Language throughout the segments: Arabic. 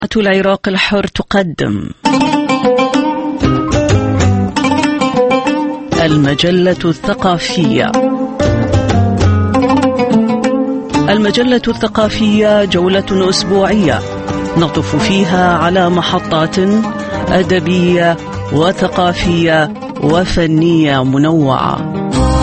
العراق الحر تقدم المجلة الثقافية. المجلة الثقافية جولة أسبوعية نطف فيها على محطات أدبية وثقافية وفنية منوعة.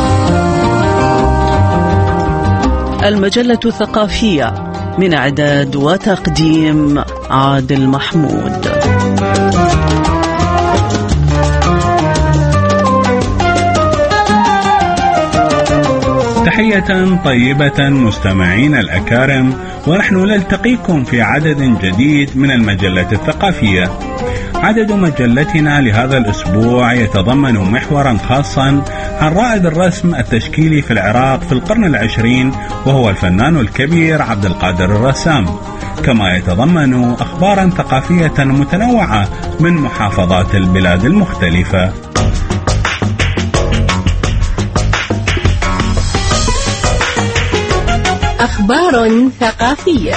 المجلة الثقافية من إعداد وتقديم عادل محمود. تحية طيبة مستمعين الأكارم، ونحن نلتقيكم في عدد جديد من المجلة الثقافية. عدد مجلتنا لهذا الأسبوع يتضمن محورا خاصا عن رائد الرسم التشكيلي في العراق في القرن العشرين، وهو الفنان الكبير عبد القادر الرسام، كما يتضمن أخبارا ثقافية متنوعة من محافظات البلاد المختلفة. أخبار ثقافية.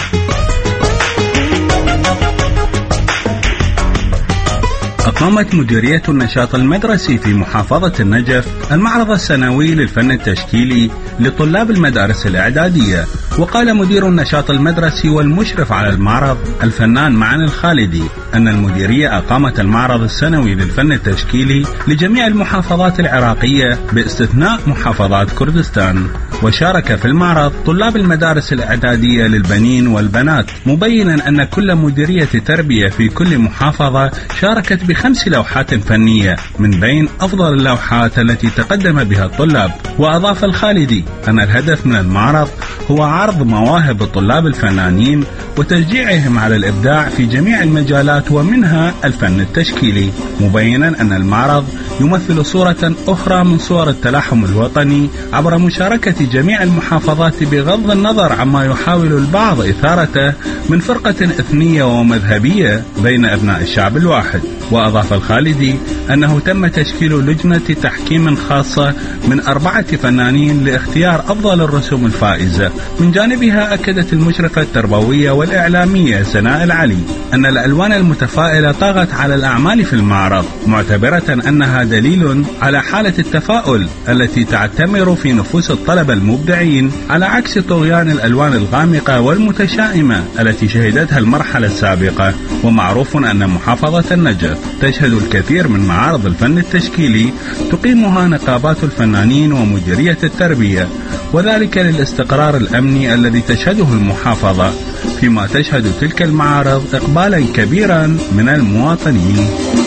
أقامت مديرية النشاط المدرسي في محافظة النجف المعرض السنوي للفن التشكيلي لطلاب المدارس الإعدادية. وقال مدير النشاط المدرسي والمشرف على المعرض الفنان معن الخالدي أن المديرية أقامت المعرض السنوي للفن التشكيلي لجميع المحافظات العراقية باستثناء محافظات كردستان، وشارك في المعرض طلاب المدارس الإعدادية للبنين والبنات، مبينا أن كل مديرية تربية في كل محافظة شاركت ب5 لوحات فنية من بين أفضل اللوحات التي تقدم بها الطلاب. وأضاف الخالدي أن الهدف من المعرض هو عرض مواهب الطلاب الفنانين وتشجيعهم على الإبداع في جميع المجالات ومنها الفن التشكيلي، مبينا أن المعرض يمثل صورة أخرى من صور التلاحم الوطني عبر مشاركة جميع المحافظات بغض النظر عما يحاول البعض إثارته من فرقة إثنية ومذهبية بين أبناء الشعب الواحد. وأضاف الخالدي أنه تم تشكيل لجنة تحكيم خاصة من 4 فنانين لاختيار أفضل الرسوم الفائزة. من جانبها أكدت المشرفة التربوية والإعلامية سناء العلي أن الألوان المتفائلة طغت على الأعمال في المعرض، معتبرة أنها دليل على حالة التفاؤل التي تعتمر في نفوس الطلبة المبدعين، على عكس طغيان الألوان الغامقة والمتشائمة التي شهدتها المرحلة السابقة. ومعروف أن محافظة النجف تشهد الكثير من معارض الفن التشكيلي تقيمها نقابات الفنانين ومديرية التربية، وذلك للاستقرار الأمني الذي تشهده المحافظة، فيما تشهد تلك المعارض إقبالا كبيرا من المواطنين.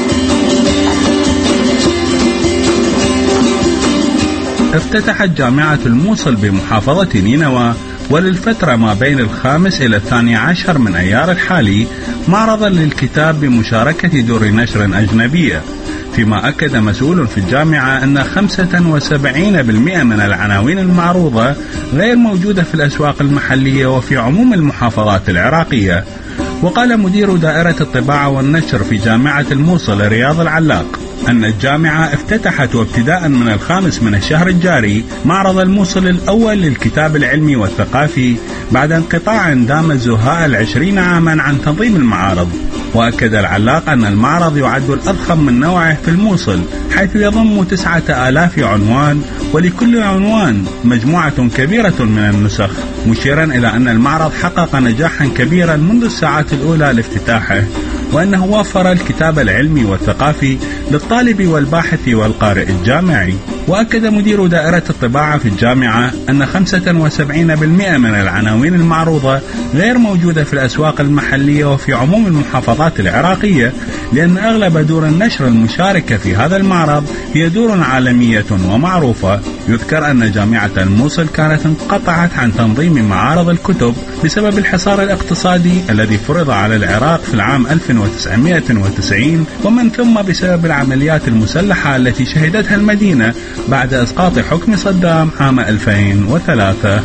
افتتحت جامعة الموصل بمحافظة نينوى وللفترة ما بين 5 إلى 12 من أيار الحالي معرضا للكتاب بمشاركة دور نشر أجنبية، فيما أكد مسؤول في الجامعة أن 75% من العناوين المعروضة غير موجودة في الأسواق المحلية وفي عموم المحافظات العراقية. وقال مدير دائرة الطباعة والنشر في جامعة الموصل رياض العلاق أن الجامعة افتتحت وابتداء من 5 من الشهر الجاري معرض الموصل الأول للكتاب العلمي والثقافي بعد انقطاع دام زهاء 20 عاما عن تنظيم المعارض. وأكد العلاق أن المعرض يعد الأضخم من نوعه في الموصل، حيث يضم 9000 عنوان، ولكل عنوان مجموعة كبيرة من النسخ، مشيرا إلى أن المعرض حقق نجاحا كبيرا منذ الساعات الأولى لافتتاحه، وأنه وفر الكتاب العلمي والثقافي للطالب والباحث والقارئ الجامعي. وأكد مدير دائرة الطباعة في الجامعة أن 75% من العناوين المعروضة غير موجودة في الأسواق المحلية وفي عموم المحافظات العراقية، لأن أغلب دور النشر المشاركة في هذا المعرض هي دور عالمية ومعروفة. يذكر أن جامعة الموصل كانت انقطعت عن تنظيم معارض الكتب بسبب الحصار الاقتصادي الذي فرض على العراق في العام 1990، ومن ثم بسبب العمليات المسلحة التي شهدتها المدينة بعد إسقاط حكم صدام عام 2003.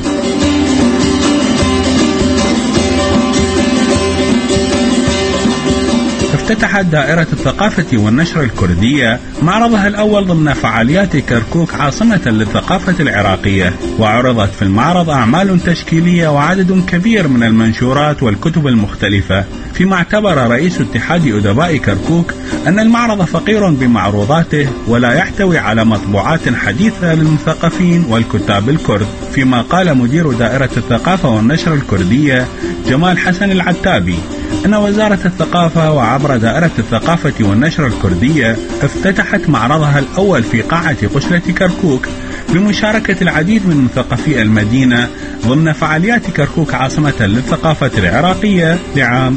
افتتحت دائرة الثقافة والنشر الكردية معرضها الأول ضمن فعاليات كركوك عاصمة للثقافة العراقية، وعرضت في المعرض أعمال تشكيلية وعدد كبير من المنشورات والكتب المختلفة، فيما اعتبر رئيس اتحاد أدباء كركوك أن المعرض فقير بمعروضاته ولا يحتوي على مطبوعات حديثة للمثقفين والكتاب الكرد، فيما قال مدير دائرة الثقافة والنشر الكردية جمال حسن العتابي أن وزارة الثقافة وعبر دائرة الثقافة والنشر الكردية افتتحت معرضها الأول في قاعة قشلة كركوك بمشاركة العديد من مثقفي المدينة ضمن فعاليات كركوك عاصمة للثقافة العراقية لعام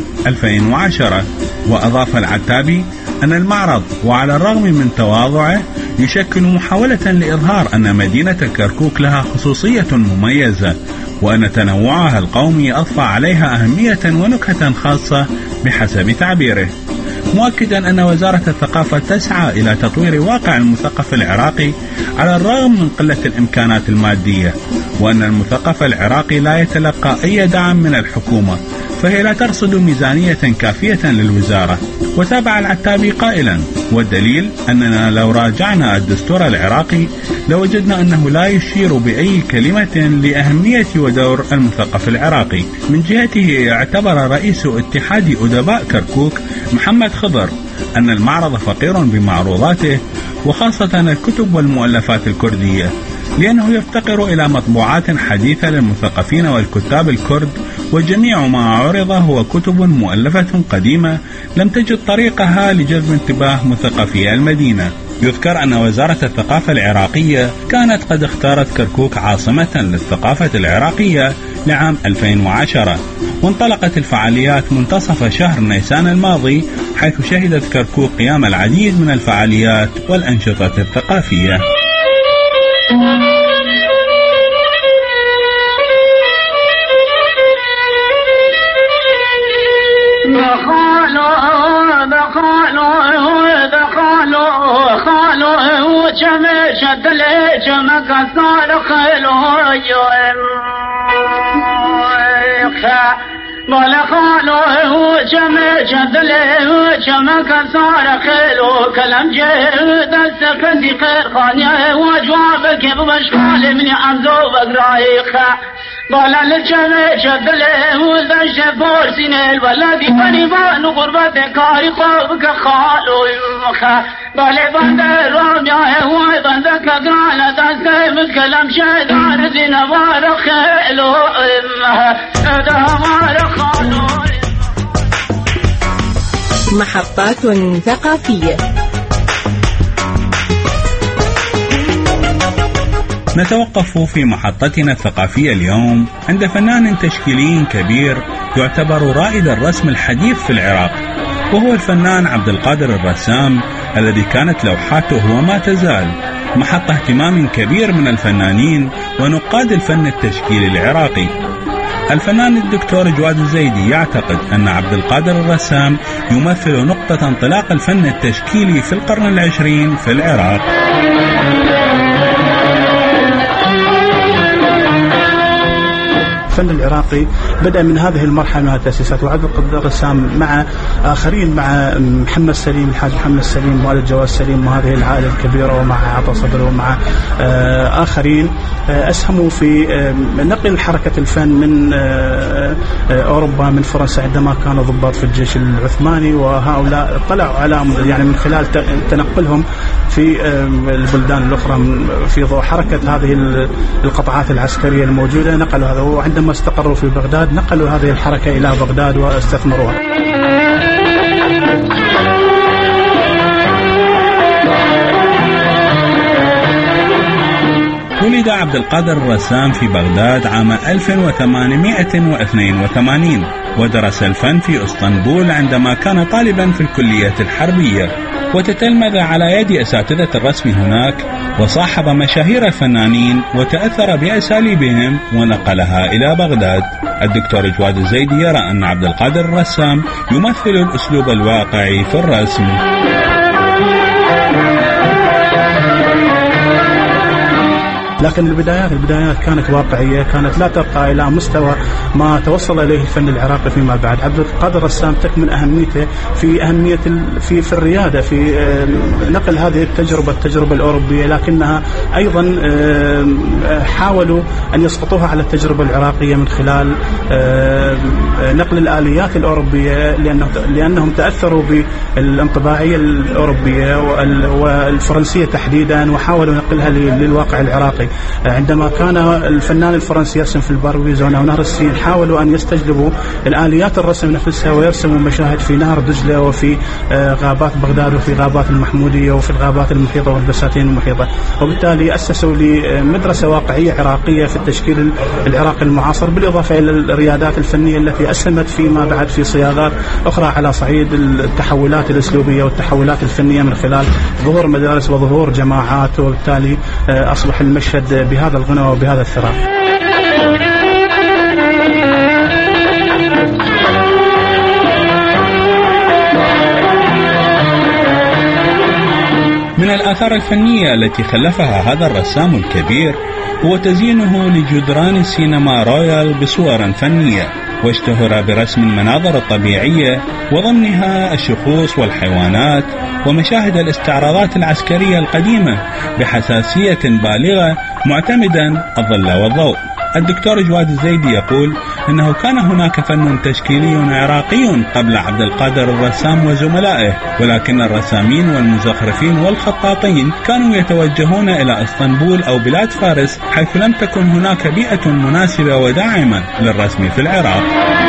2010. وأضاف العتابي أن المعرض وعلى الرغم من تواضعه يشكل محاولة لإظهار أن مدينة كركوك لها خصوصية مميزة، وأن تنوعها القومي أضفى عليها أهمية ونكهة خاصة بحسب تعبيره، مؤكدا أن وزارة الثقافة تسعى إلى تطوير واقع المثقف العراقي على الرغم من قلة الإمكانات المادية، وأن المثقف العراقي لا يتلقى أي دعم من الحكومة، فهي لا ترصد ميزانية كافية للوزارة. وتابع العتابي قائلا: والدليل أننا لو راجعنا الدستور العراقي لوجدنا أنه لا يشير بأي كلمة لأهمية ودور المثقف العراقي. من جهته اعتبر رئيس اتحاد أدباء كركوك محمد خضر أن المعرض فقير بمعروضاته وخاصة الكتب والمؤلفات الكردية، لأنه يفتقر إلى مطبوعات حديثة للمثقفين والكتاب الكرد، وجميع ما عرض هو كتب مؤلفة قديمة لم تجد طريقها لجذب انتباه مثقفي المدينة. يذكر أن وزارة الثقافة العراقية كانت قد اختارت كركوك عاصمة للثقافة العراقية لعام 2010، وانطلقت الفعاليات منتصف شهر نيسان الماضي، حيث شهدت كركوك قيام العديد من الفعاليات والأنشطة الثقافية. ولا خالو جمع دله جمع كسار خيلو كلام جد سكندي خير خانيه وجوابك بمشغال من عمزو بقرايخه ولا لجمع دله وذش بورسين الولد بنيبان غربة كاري خوبك خالو خا بالي بندر راميا هو بندك قرانا دست كلام شدار زينوار خيلو محطات ثقافية. نتوقف في محطتنا الثقافية اليوم عند فنان تشكيلي كبير يعتبر رائد الرسم الحديث في العراق، وهو الفنان عبد القادر الرسام، الذي كانت لوحاته وما تزال محط اهتمام كبير من الفنانين ونقاد الفن التشكيلي العراقي. الفنان الدكتور جواد الزيدي يعتقد أن عبد القادر الرسام يمثل نقطة انطلاق الفن التشكيلي في القرن العشرين في العراق. الفن العراقي بدأ من هذه المرحلة من التأسيسات، وعبد القادر الرسام مع آخرين، مع محمد سليم الحاج محمد سليم والد جواز سليم وهذه العائلة الكبيرة، ومع عطا صدر ومع آخرين أسهموا في نقل حركة الفن من أوروبا، من فرنسا عندما كانوا ضباط في الجيش العثماني، وهؤلاء طلعوا على يعني من خلال تنقلهم في البلدان الأخرى في ضوء حركة هذه القطاعات العسكرية الموجودة، نقلوا هذا. وعندما استقروا في بغداد نقلوا هذه الحركة إلى بغداد واستثمروها. ولد عبد القادر الرسام في بغداد عام 1882، ودرس الفن في اسطنبول عندما كان طالبا في الكلية الحربية، وتتلمذ على يد أساتذة الرسم هناك، وصاحب مشاهير الفنانين وتأثر بأساليبهم ونقلها إلى بغداد. الدكتور جواد الزيدي يرى أن عبد القادر الرسام يمثل الأسلوب الواقعي في الرسم. لكن البدايات كانت واقعية، كانت لا ترقى إلى مستوى ما توصل إليه الفن العراقي فيما بعد. عبد القادر الرسام تكمن أهميته في أهمية في الريادة، في نقل هذه التجربة الأوروبية، لكنها أيضا حاولوا أن يسقطوها على التجربة العراقية من خلال نقل الآليات الأوروبية، لأنهم تأثروا بالانطباعية الأوروبية والفرنسية تحديدا، وحاولوا نقلها للواقع العراقي. عندما كان الفنان الفرنسي يرسم في البارويزون أو نهر السين، حاولوا أن يستجلبوا الآليات الرسم نفسها ويرسموا مشاهد في نهر دجلة وفي غابات بغداد وفي غابات المحمودية وفي الغابات المحيطة والبساتين المحيطة، وبالتالي أسسوا لمدرسة واقعية عراقية في التشكيل العراقي المعاصر، بالإضافة إلى الريادات الفنية التي أسهمت فيما بعد في صياغات أخرى على صعيد التحولات الأسلوبية والتحولات الفنية من خلال ظهور مدارس وظهور جماعات، وبالتالي أصبح المشهد بهذا الغنى وبهذا الثراء. من الآثار الفنية التي خلفها هذا الرسام الكبير هو تزيينه لجدران السينما رويال بصور فنية، واشتهر برسم المناظر الطبيعية وضمنها الشخوص والحيوانات ومشاهد الاستعراضات العسكرية القديمة بحساسية بالغة معتمدا الظل والضوء. الدكتور جواد الزيدي يقول إنه كان هناك فن تشكيلي عراقي قبل عبد القادر الرسام وزملائه، ولكن الرسامين والمزخرفين والخطاطين كانوا يتوجهون إلى اسطنبول أو بلاد فارس، حيث لم تكن هناك بيئة مناسبة وداعمة للرسم في العراق.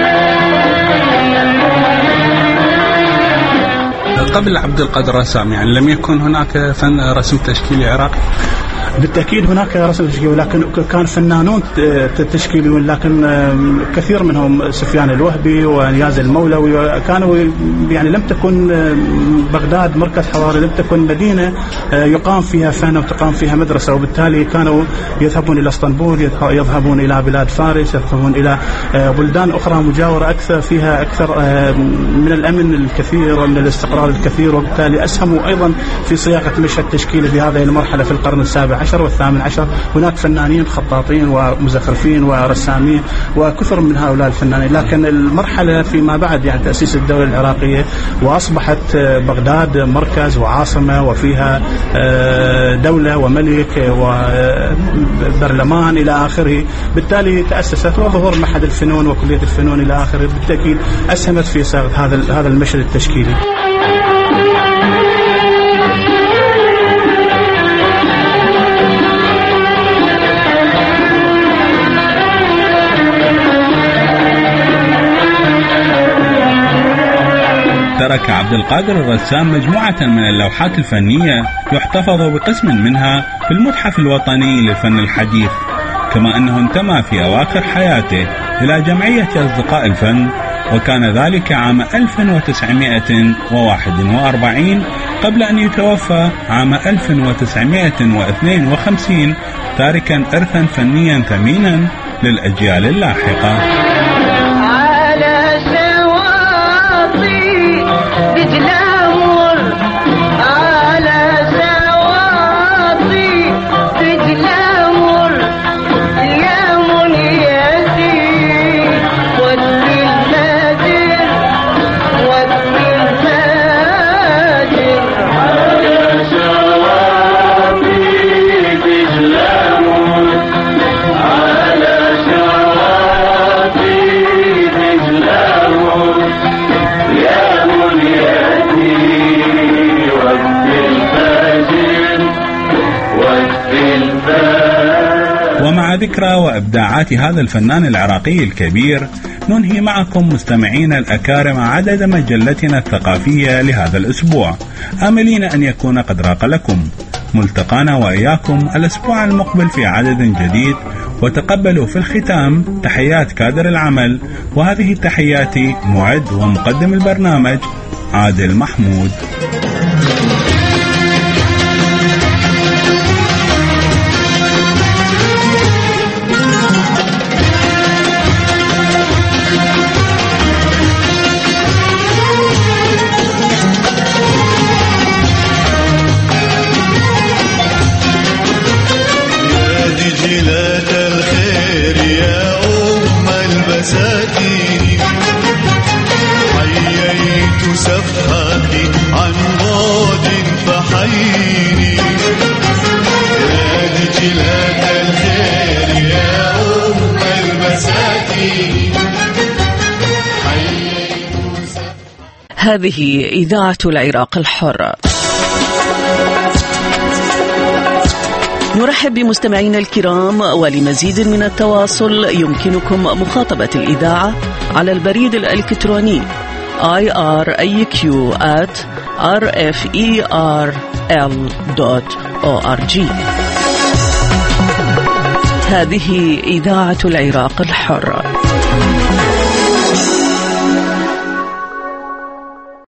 قبل عبد القادر الرسام يعني لم يكن هناك فن رسم تشكيلي عراقي؟ بالتأكيد هناك رسم تشكيلي، ولكن كان فنانون تشكيليون، لكن كثير منهم سفيان الوهبي ونياز المولوي كانوا يعني لم تكن بغداد مركز حضاري، لم تكن مدينة يقام فيها فن وتقام فيها مدرسة، وبالتالي كانوا يذهبون إلى اسطنبول، يذهبون إلى بلاد فارس، يذهبون إلى بلدان أخرى مجاورة أكثر فيها أكثر من الأمن الكثير ومن الاستقرار الكثير، وبالتالي أسهموا أيضا في صياغة مشهد تشكيلي في هذه المرحلة في القرن السابع عشر والثامن عشر. هناك فنانين خطاطين ومزخرفين ورسامين وكثر من هؤلاء الفنانين، لكن المرحلة فيما بعد يعني تأسيس الدولة العراقية وأصبحت بغداد مركز وعاصمة وفيها دولة وملك وبرلمان إلى آخره، بالتالي تأسست وظهور معهد الفنون وكلية الفنون إلى آخره، بالتأكيد أسهمت في صياغة هذا المشهد التشكيلي. ترك عبد القادر الرسام مجموعة من اللوحات الفنية يحتفظ بقسم منها في المتحف الوطني للفن الحديث، كما أنه انتمى في أواخر حياته إلى جمعية أصدقاء الفن، وكان ذلك عام 1941 قبل أن يتوفى عام 1952، تاركا إرثا فنيا ثمينا للأجيال اللاحقة. ومع ذكرى وإبداعات هذا الفنان العراقي الكبير ننهي معكم مستمعين الأكارم عدد مجلتنا الثقافية لهذا الأسبوع، آملين أن يكون قد راق لكم. ملتقانا وإياكم الأسبوع المقبل في عدد جديد، وتقبلوا في الختام تحيات كادر العمل، وهذه تحياتي معد ومقدم البرنامج عادل محمود. صفحاتي عن بعد فحييني يا دجلة الخير يا أم المساكين. هذه إذاعة العراق الحر. نرحب بمستمعينا الكرام، ولمزيد من التواصل يمكنكم مخاطبة الإذاعة على البريد الإلكتروني iraq@rferl.org. هذه إذاعة العراق الحر.